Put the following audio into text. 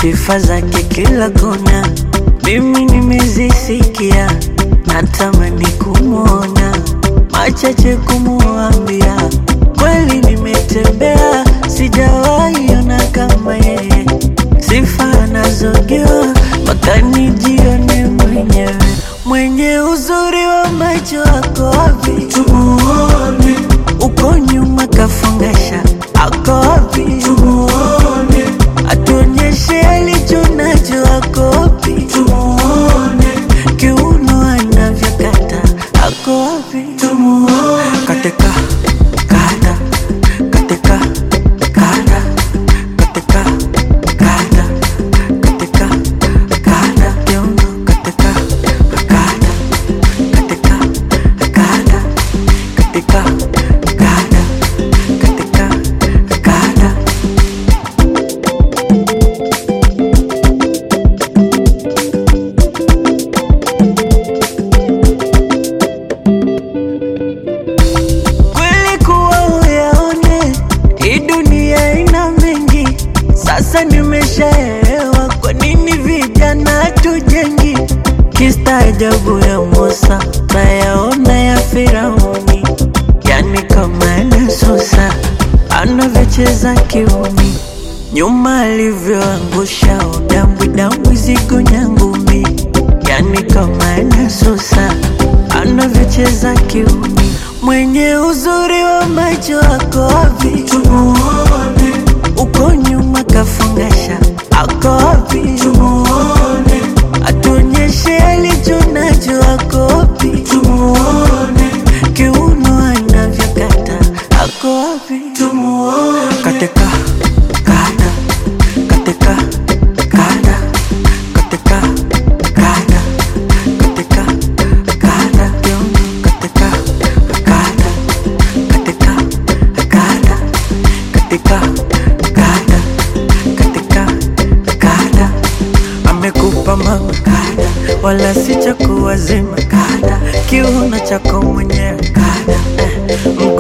sifa zake kila kona, mimi nimezisikia, natamani kumwona, machache kumuambia, kweli nimetembea, sijawahi ona kama yeye, sifa anazogewa mpaka nijione mwenyewe, mwenye uzuri wa macho wako wapi? Tumuone. Uko nyuma kafungasha, ako wapi? Tumuone. Atuonyeshe alicho nacho, ako wapi? Tumuone. Kiuno anavyokata, ako wapi? Tumuone. Katika kata, katika kata, katika kata, katika kata, kiuno katika kata, katika kata, katika kata, katika kata. Kweli kuwa uyaone, hii dunia ina mengi, sasa nimeshaelewa kwa nini vijana hatujengi. Kistaajabu ya Musa nayaona ya Firauni, yani kama anasusa anavyocheza kiuni, nyuma alivyoangusha udambwidambwi zigo nyangumi, yani kama anasusa anavyocheza kiuni, mwenye uzuri wa macho wako wapi? Tumuone. Uko nyuma kafungasha, ako wapi? Tumuone. Atuonyeshe alicho nacho, ako wapi? Tumuone. Kiuno anavyokata, ako wapi? Tumuone. Katika kata, katika kata, katika kata, katika kata, kiuno katika kata, katika kata, katika kata, katika kata. Amekupa mama kata, wala si cha kuwazima kata, kiuno chako mwenyewe kata,